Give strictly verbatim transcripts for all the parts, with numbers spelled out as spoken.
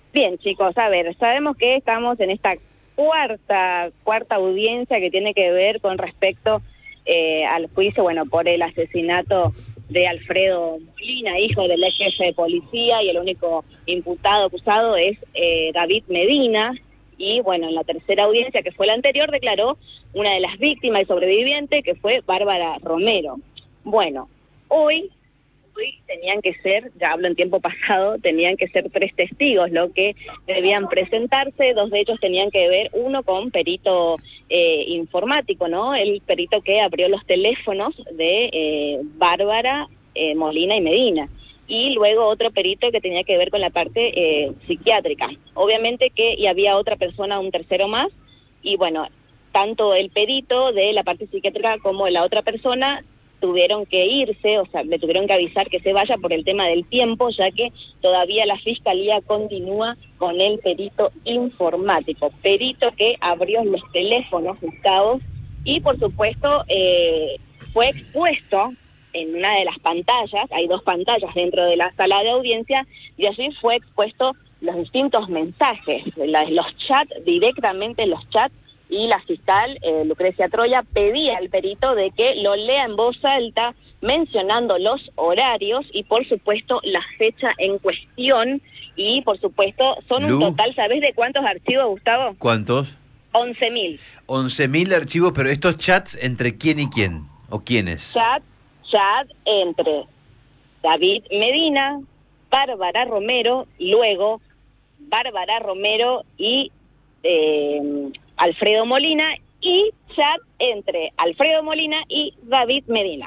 Bien, chicos, a ver, sabemos que estamos en esta cuarta, cuarta audiencia que tiene que ver con respecto eh, al juicio, bueno, por el asesinato de Alfredo Molina, hijo del ex jefe de policía, y el único imputado acusado es eh, David Medina. Y bueno, en la tercera audiencia, que fue la anterior, declaró una de las víctimas y sobreviviente, que fue Bárbara Romero. Bueno, hoy... Hoy tenían que ser, ya hablo en tiempo pasado, tenían que ser tres testigos lo que debían presentarse. Dos de ellos tenían que ver, uno con perito eh, informático, ¿no? El perito que abrió los teléfonos de eh, Bárbara, eh, Molina y Medina. Y luego otro perito que tenía que ver con la parte eh, psiquiátrica. Obviamente que y había otra persona, un tercero más, y bueno, tanto el perito de la parte psiquiátrica como la otra persona tuvieron que irse, o sea, le tuvieron que avisar que se vaya por el tema del tiempo, ya que todavía la Fiscalía continúa con el perito informático, perito que abrió los teléfonos buscados y, por supuesto, eh, fue expuesto en una de las pantallas, hay dos pantallas dentro de la sala de audiencia, y allí fue expuesto los distintos mensajes, los chats, directamente los chats, y la fiscal eh, Lucrecia Troya pedía al perito de que lo lea en voz alta, mencionando los horarios y por supuesto la fecha en cuestión, y por supuesto son Lu, un total, ¿sabés de cuántos archivos, Gustavo? ¿Cuántos? once mil. once mil archivos, pero estos chats, ¿entre quién y quién? ¿O quiénes? Chat, chat entre David Medina, Bárbara Romero, luego Bárbara Romero y eh, Alfredo Molina, y chat entre Alfredo Molina y David Medina.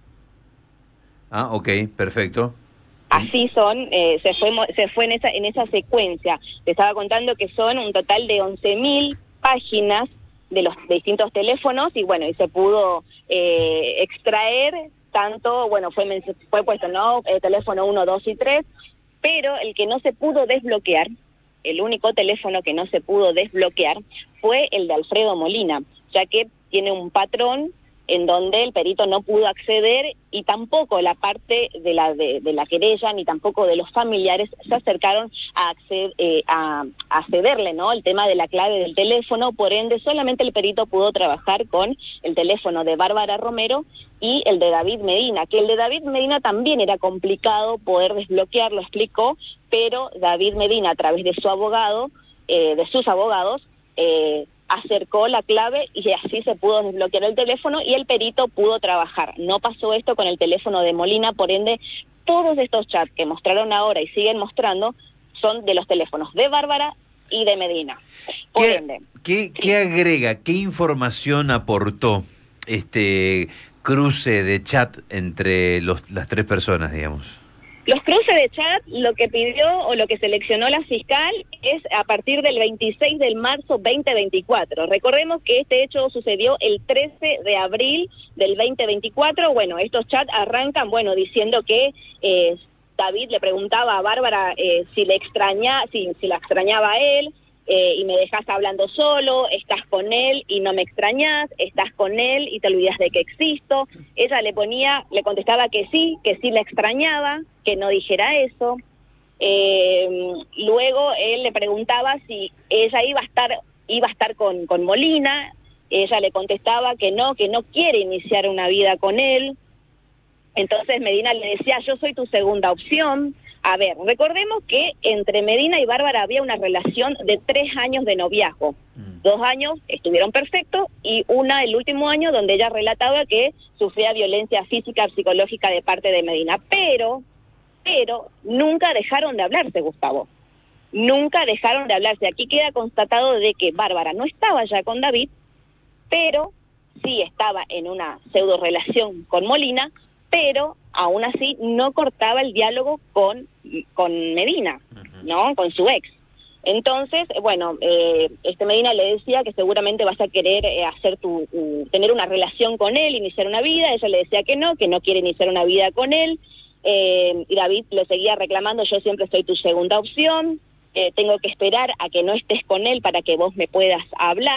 Ah, ok, perfecto. Así son, eh, se fue se fue en esa en esa secuencia. Te estaba contando que son un total de once mil páginas de los distintos teléfonos, y bueno, y se pudo eh, extraer tanto, bueno, fue fue puesto, ¿no? El teléfono uno, dos y tres, pero el que no se pudo desbloquear, el único teléfono que no se pudo desbloquear fue el de Alfredo Molina, ya que tiene un patrón en donde el perito no pudo acceder, y tampoco la parte de la de, de la querella ni tampoco de los familiares se acercaron a, acceder, eh, a, a cederle, ¿no?, el tema de la clave del teléfono. Por ende, solamente el perito pudo trabajar con el teléfono de Bárbara Romero y el de David Medina, que el de David Medina también era complicado poder desbloquearlo, explicó, pero David Medina, a través de su abogado, eh, de sus abogados, eh, acercó la clave y así se pudo desbloquear el teléfono y el perito pudo trabajar. No pasó esto con el teléfono de Molina, por ende, todos estos chats que mostraron ahora y siguen mostrando son de los teléfonos de Bárbara y de Medina. Por ¿Qué, ende, ¿qué, sí. ¿Qué agrega, qué información aportó este cruce de chat entre los, las tres personas, digamos? Los cruces de chat, lo que pidió o lo que seleccionó la fiscal es a partir del veintiséis de marzo veinte veinticuatro. Recordemos que este hecho sucedió el trece de abril del veinte veinticuatro. Bueno, estos chats arrancan, bueno, diciendo que eh, David le preguntaba a Bárbara eh, si le extraña, si, si la extrañaba a él. Eh, y me dejas hablando solo, estás con él y no me extrañas, estás con él y te olvidas de que existo. Ella le ponía, le contestaba que sí, que sí la extrañaba, que no dijera eso. Eh, luego él le preguntaba si ella iba a estar, iba a estar con, con Molina. Ella le contestaba que no, que no quiere iniciar una vida con él. Entonces Medina le decía, yo soy tu segunda opción. A ver, recordemos que entre Medina y Bárbara había una relación de tres años de noviazgo. Mm. Dos años estuvieron perfectos y una el último año donde ella relataba que sufría violencia física, psicológica de parte de Medina. Pero, pero nunca dejaron de hablarse, Gustavo. Nunca dejaron de hablarse. Aquí queda constatado de que Bárbara no estaba ya con David, pero sí estaba en una pseudo relación con Molina, pero aún así no cortaba el diálogo con, con Medina, ¿no?, con su ex. Entonces, bueno, eh, este Medina le decía que seguramente vas a querer eh, hacer tu, uh, tener una relación con él, iniciar una vida. Ella le decía que no, que no quiere iniciar una vida con él, eh, y David le seguía reclamando, yo siempre soy tu segunda opción, eh, tengo que esperar a que no estés con él para que vos me puedas hablar.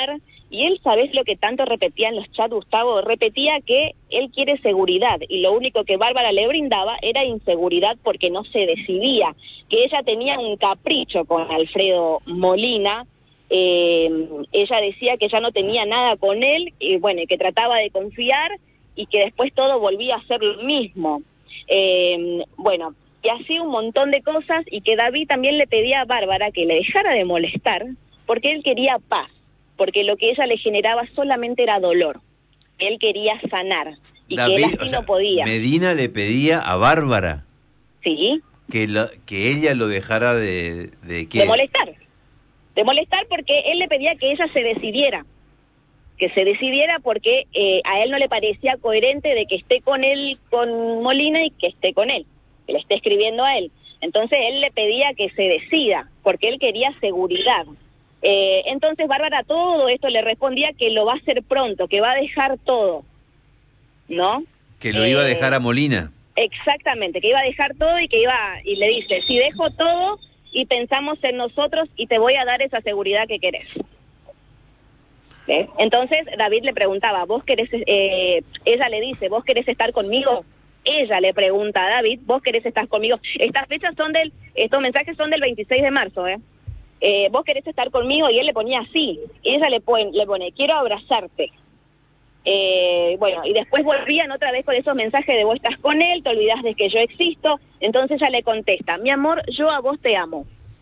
Y él, ¿sabés lo que tanto repetía en los chats, Gustavo? Repetía que él quiere seguridad y lo único que Bárbara le brindaba era inseguridad porque no se decidía, que ella tenía un capricho con Alfredo Molina. Eh, ella decía que ya no tenía nada con él, y bueno, y que trataba de confiar y que después todo volvía a ser lo mismo. Eh, bueno, y así un montón de cosas, y que David también le pedía a Bárbara que le dejara de molestar porque él quería paz, porque lo que ella le generaba solamente era dolor. Él quería sanar y David, que él así o sea, no podía. Medina le pedía a Bárbara Sí. que, lo, que ella lo dejara de... ¿De qué? De molestar. De molestar porque él le pedía que ella se decidiera. Que se decidiera porque eh, a él no le parecía coherente de que esté con él, con Molina, y que esté con él, que le esté escribiendo a él. Entonces él le pedía que se decida, porque él quería seguridad. Eh, entonces Bárbara todo esto le respondía que lo va a hacer pronto, que va a dejar todo, ¿no? Que lo eh, iba a dejar a Molina. Exactamente, que iba a dejar todo y que iba, y le dice, si dejo todo y pensamos en nosotros y te voy a dar esa seguridad que querés. ¿Eh? Entonces David le preguntaba, ¿vos querés, eh, ella le dice, ¿vos querés estar conmigo? Ella le pregunta a David, ¿vos querés estar conmigo? Estas fechas son del, estos mensajes son del veintiséis de marzo, ¿eh? Eh, ¿vos querés estar conmigo? Y él le ponía así, y ella le pone, le pone quiero abrazarte. Eh, bueno, y después volvían otra vez con esos mensajes de vos estás con él, te olvidás de que yo existo. Entonces ella le contesta, mi amor, yo a vos te amo.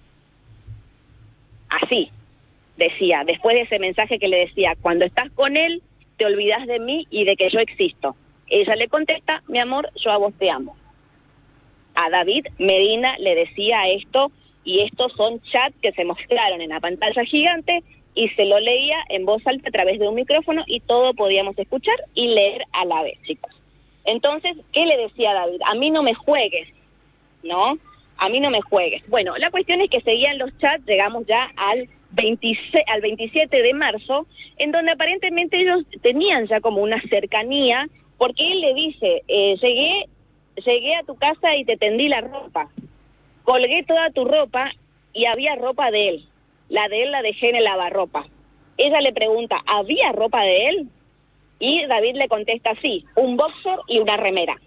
Así decía, después de ese mensaje que le decía, cuando estás con él, te olvidás de mí y de que yo existo. Ella le contesta, mi amor, yo a vos te amo. A David Medina le decía esto, y estos son chats que se mostraron en la pantalla gigante, y se lo leía en voz alta a través de un micrófono, y todo podíamos escuchar y leer a la vez, chicos. Entonces, ¿qué le decía David? A mí no me juegues, ¿no? A mí no me juegues. Bueno, la cuestión es que seguían los chats, llegamos ya al veintiséis, al veintisiete de marzo, en donde aparentemente ellos tenían ya como una cercanía, porque él le dice, eh, llegué, llegué a tu casa y te tendí la ropa, colgué toda tu ropa y había ropa de él, la de él la dejé en el lavarropa. Ella le pregunta, ¿había ropa de él? Y David le contesta, sí, un boxer y una remera.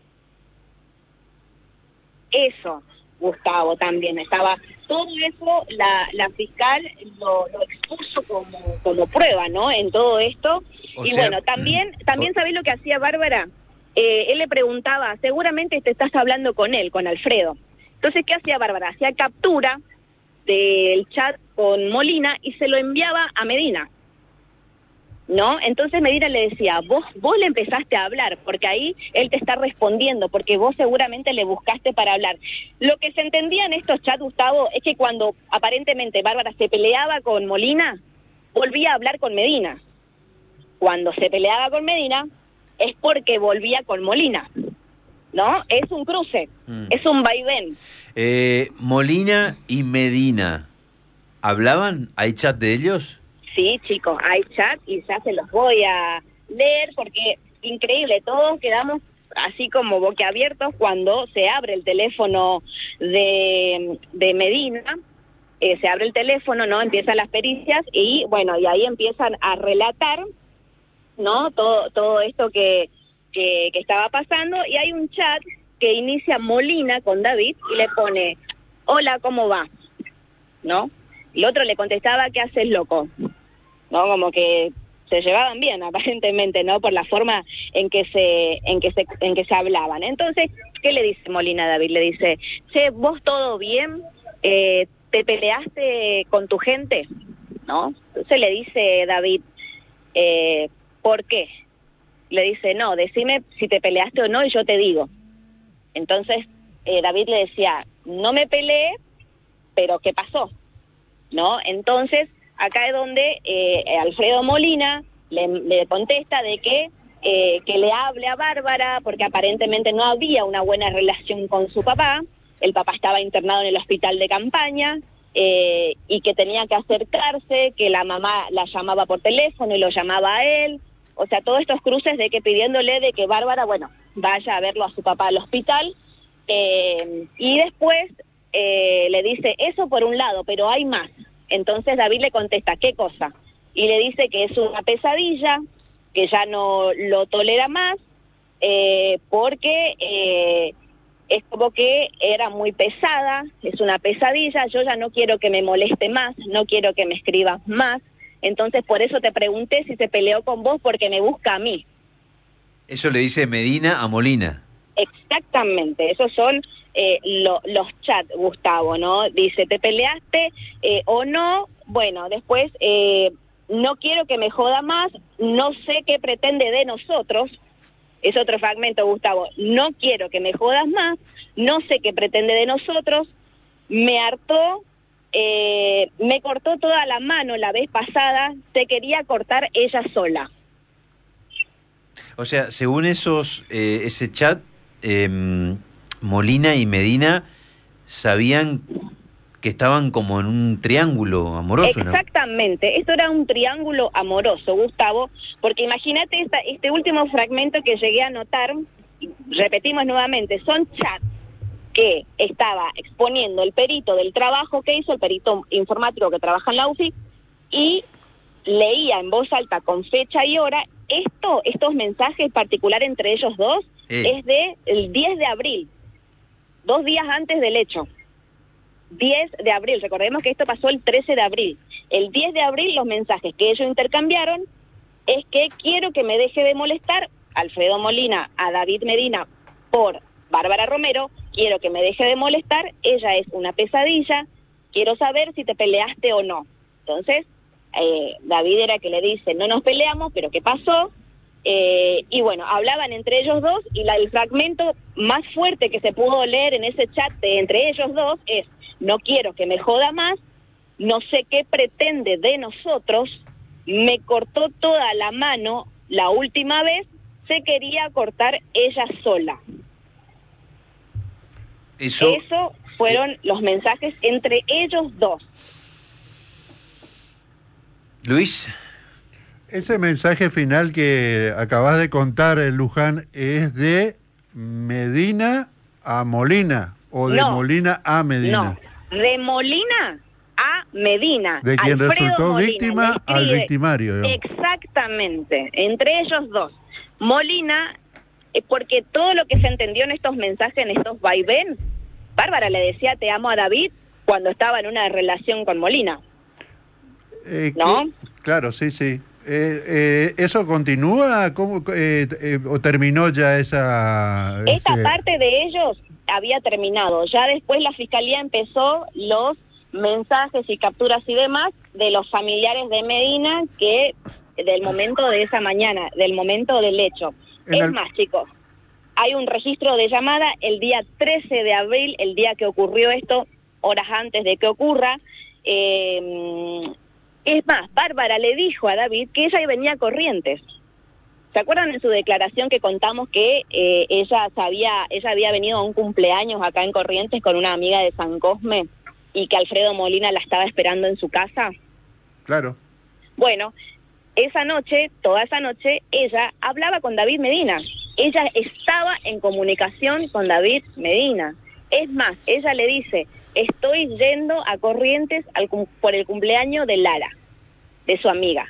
Eso, Gustavo, también estaba, todo eso la, la fiscal lo, lo expuso como, como prueba, ¿no? En todo esto. O y sea, bueno, también, también ¿sabés lo que hacía Bárbara? Eh, él le preguntaba, seguramente te estás hablando con él, con Alfredo. Entonces, ¿qué hacía Bárbara? Hacía captura del chat con Molina y se lo enviaba a Medina, ¿no? Entonces Medina le decía, vos, vos le empezaste a hablar, porque ahí él te está respondiendo, porque vos seguramente le buscaste para hablar. Lo que se entendía en estos chats, Gustavo, es que cuando aparentemente Bárbara se peleaba con Molina, volvía a hablar con Medina. Cuando se peleaba con Medina, es porque volvía con Molina, ¿no? Es un cruce, mm. es un vaivén. Eh, Molina y Medina, ¿hablaban? ¿Hay chat de ellos? Sí, chicos, hay chat y ya se los voy a leer porque increíble, todos quedamos así como boquiabiertos cuando se abre el teléfono de, de Medina, eh, se abre el teléfono, ¿no? Empiezan las pericias y bueno, y ahí empiezan a relatar, ¿no? Todo, todo esto que, que, que estaba pasando, y hay un chat que inicia Molina con David y le pone, hola, ¿cómo va? ¿No? El otro le contestaba, ¿qué haces, loco? ¿No? Como que se llevaban bien, aparentemente, ¿no? Por la forma en que se, en que se, en que se hablaban. Entonces, ¿qué le dice Molina a David? Le dice, che, ¿vos todo bien? Eh, ¿te peleaste con tu gente? ¿No? Entonces le dice David, eh, ¿por qué? Le dice, no, decime si te peleaste o no y yo te digo. Entonces, eh, David le decía, no me peleé, pero ¿qué pasó? ¿No? Entonces, acá es donde eh, Alfredo Molina le, le contesta de que, eh, que le hable a Bárbara, porque aparentemente no había una buena relación con su papá, el papá estaba internado en el hospital de campaña, eh, y que tenía que acercarse, que la mamá la llamaba por teléfono y lo llamaba a él, o sea, todos estos cruces de que pidiéndole de que Bárbara, bueno, vaya a verlo a su papá al hospital, eh, y después eh, le dice, eso por un lado, pero hay más. Entonces David le contesta, ¿qué cosa? y le dice que es una pesadilla, que ya no lo tolera más, eh, porque eh, es como que era muy pesada, es una pesadilla, yo ya no quiero que me moleste más, no quiero que me escribas más, entonces por eso te pregunté si se peleó con vos porque me busca a mí. Eso le dice Medina a Molina. Exactamente, esos son eh, lo, los chats, Gustavo, ¿no? Dice, ¿te peleaste eh, o no? Bueno, después, eh, no quiero que me joda más, no sé qué pretende de nosotros, es otro fragmento, Gustavo, no quiero que me jodas más, no sé qué pretende de nosotros, me hartó, eh, me cortó toda la mano la vez pasada, se quería cortar ella sola. O sea, según esos eh, ese chat, eh, Molina y Medina sabían que estaban como en un triángulo amoroso, ¿no? Exactamente, esto era un triángulo amoroso, Gustavo, porque imagínate esta, este último fragmento que llegué a notar, repetimos nuevamente, son chats que estaba exponiendo el perito del trabajo que hizo, el perito informático que trabaja en la U F I, y leía en voz alta con fecha y hora. Esto, estos mensajes en particular entre ellos dos, eh. es de el diez de abril, dos días antes del hecho. diez de abril, recordemos que esto pasó el trece de abril. El diez de abril los mensajes que ellos intercambiaron es que quiero que me deje de molestar Alfredo Molina a David Medina por Bárbara Romero, quiero que me deje de molestar, ella es una pesadilla, quiero saber si te peleaste o no. Entonces, Eh, David era que le dice, no nos peleamos, pero ¿qué pasó? Eh, y bueno, hablaban entre ellos dos y la, el fragmento más fuerte que se pudo leer en ese chat de entre ellos dos es, no quiero que me joda más, no sé qué pretende de nosotros, me cortó toda la mano la última vez, se quería cortar ella sola. Eso, Eso fueron eh, los mensajes entre ellos dos. Luis. Ese mensaje final que acabas de contar, Luján, ¿es de Medina a Molina o de no, Molina a Medina? No, de Molina a Medina. De quien Alfredo resultó Molina, víctima al victimario. Digamos. Exactamente, entre ellos dos. Molina, eh, porque todo lo que se entendió en estos mensajes, en estos vaivén, Bárbara le decía te amo a David cuando estaba en una relación con Molina. Eh, ¿No? Que, claro, sí, sí. Eh, eh, ¿Eso continúa ¿Cómo, eh, eh, o terminó ya esa...? Esta ese... parte de ellos había terminado. Ya después la Fiscalía empezó los mensajes y capturas y demás de los familiares de Medina que del momento de esa mañana, del momento del hecho. Es el... más, chicos, hay un registro de llamada el día trece de abril, el día que ocurrió esto, horas antes de que ocurra. Eh, es más, Bárbara le dijo a David que ella venía a Corrientes. ¿Se acuerdan en su declaración que contamos que eh, ella sabía, ella había venido a un cumpleaños acá en Corrientes con una amiga de San Cosme y que Alfredo Molina la estaba esperando en su casa? Claro. Bueno, esa noche, toda esa noche, ella hablaba con David Medina. Ella estaba en comunicación con David Medina. Es más, ella le dice, estoy yendo a Corrientes al, por el cumpleaños de Lara, de su amiga.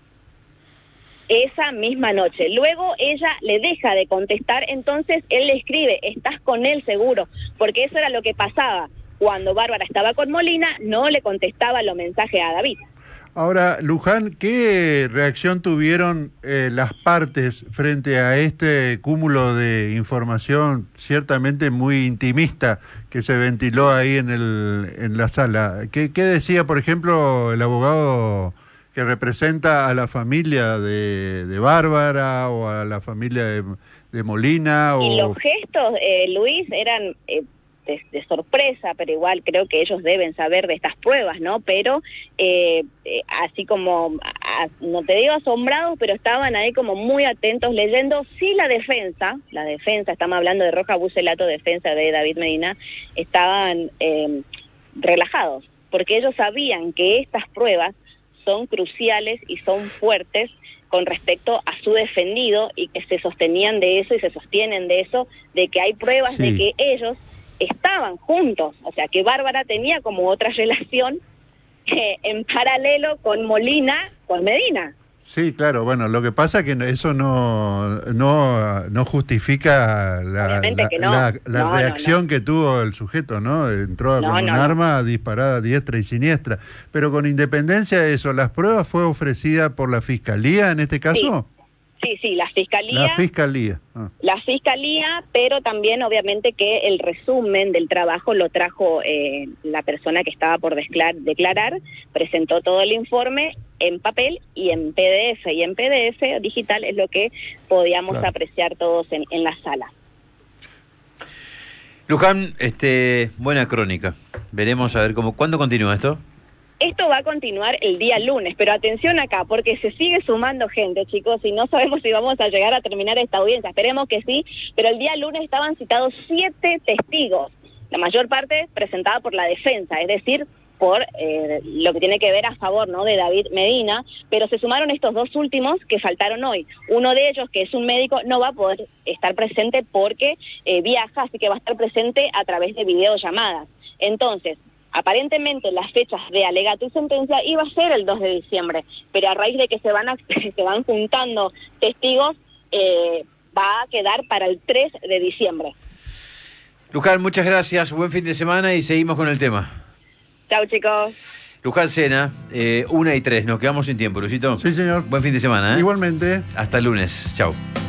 Esa misma noche. Luego ella le deja de contestar, entonces él le escribe, estás con él seguro, porque eso era lo que pasaba. Cuando Bárbara estaba con Molina, no le contestaba los mensajes a David. Ahora, Luján, ¿qué reacción tuvieron eh, las partes frente a este cúmulo de información ciertamente muy intimista que se ventiló ahí en, el, en la sala? ¿Qué, qué decía, por ejemplo, el abogado que representa a la familia de, de Bárbara o a la familia de, de Molina? O... Y los gestos, eh, Luis, eran eh, de, de sorpresa, pero igual creo que ellos deben saber de estas pruebas, ¿no? Pero eh, eh, así como, a, no te digo asombrados, pero estaban ahí como muy atentos leyendo. Sí, la defensa, la defensa, estamos hablando de Roja Bucelato, defensa de David Medina, estaban eh, relajados, porque ellos sabían que estas pruebas son cruciales y son fuertes con respecto a su defendido y que se sostenían de eso y se sostienen de eso, de que hay pruebas sí. de que ellos estaban juntos, o sea que Bárbara tenía como otra relación eh, en paralelo con Molina con Medina. Sí, claro, bueno, lo que pasa es que eso no no, no justifica la, la, que no. la, la no, reacción no, no. que tuvo el sujeto, ¿no? Entró No, con un no, arma disparada a diestra y siniestra. Pero con independencia de eso, ¿las pruebas fue ofrecida por la Fiscalía en este caso? Sí. Sí, sí, la Fiscalía. La Fiscalía. Ah. La Fiscalía, pero también obviamente que el resumen del trabajo lo trajo eh, la persona que estaba por declarar, presentó todo el informe en papel y en P D F, y en P D F digital es lo que podíamos claro. apreciar todos en, en la sala. Luján, este, buena crónica. Veremos a ver cómo, ¿cuándo continúa esto? Esto va a continuar el día lunes, pero atención acá, porque se sigue sumando gente, chicos, y no sabemos si vamos a llegar a terminar esta audiencia. Esperemos que sí, pero el día lunes estaban citados siete testigos, la mayor parte presentada por la defensa, es decir, por eh, lo que tiene que ver a favor, ¿no?, de David Medina, pero se sumaron estos dos últimos que faltaron hoy. Uno de ellos, que es un médico, no va a poder estar presente porque eh, viaja, así que va a estar presente a través de videollamadas. Entonces, aparentemente las fechas de alegato y sentencia iba a ser el dos de diciembre, pero a raíz de que se van, a, se van juntando testigos, eh, va a quedar para el tres de diciembre. Luján, muchas gracias, buen fin de semana y seguimos con el tema. Chau, chicos. Luján Sena, eh, una y tres, nos quedamos sin tiempo, Luisito. Sí, señor. Buen fin de semana, ¿eh? Igualmente. Hasta el lunes, chau.